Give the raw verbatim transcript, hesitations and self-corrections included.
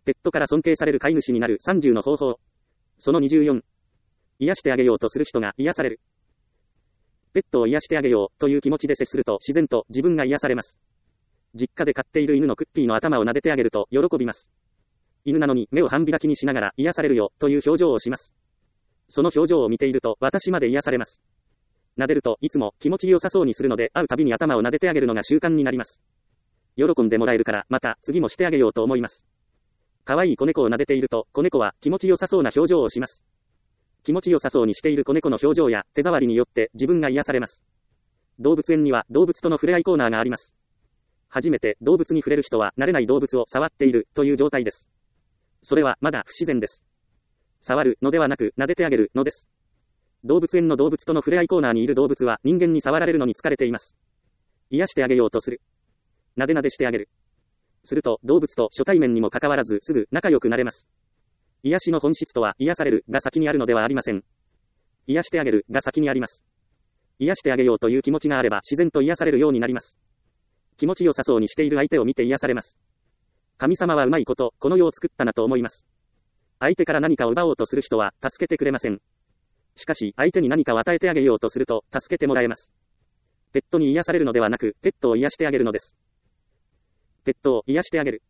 ペットから尊敬される飼い主になるさんじゅうの方法。そのにじゅうよん。癒してあげようとする人が癒される。ペットを癒してあげようという気持ちで接すると自然と自分が癒されます。実家で飼っている犬のクッピーの頭を撫でてあげると喜びます。犬なのに目を半開きにしながら癒されるよという表情をします。その表情を見ていると私まで癒されます。撫でるといつも気持ちよさそうにするので会うたびに頭を撫でてあげるのが習慣になります。喜んでもらえるからまた次もしてあげようと思います。可愛い子猫を撫でていると子猫は気持ちよさそうな表情をします。気持ちよさそうにしている子猫の表情や手触りによって自分が癒されます。動物園には動物との触れ合いコーナーがあります。初めて動物に触れる人は慣れない動物を触っているという状態です。それはまだ不自然です。触るのではなく撫でてあげるのです。動物園の動物との触れ合いコーナーにいる動物は人間に触られるのに疲れています。癒してあげようとする。撫で撫でしてあげる。すると動物と初対面にもかかわらずすぐ仲良くなれます。癒しの本質とは癒されるが先にあるのではありません。癒してあげるが先にあります。癒してあげようという気持ちがあれば自然と癒されるようになります。気持ちよさそうにしている相手を見て癒されます。神様はうまいこと、この世を作ったなと思います。相手から何かを奪おうとする人は助けてくれません。しかし相手に何かを与えてあげようとすると助けてもらえます。ペットに癒されるのではなく、ペットを癒してあげるのです。ペットを癒してあげる。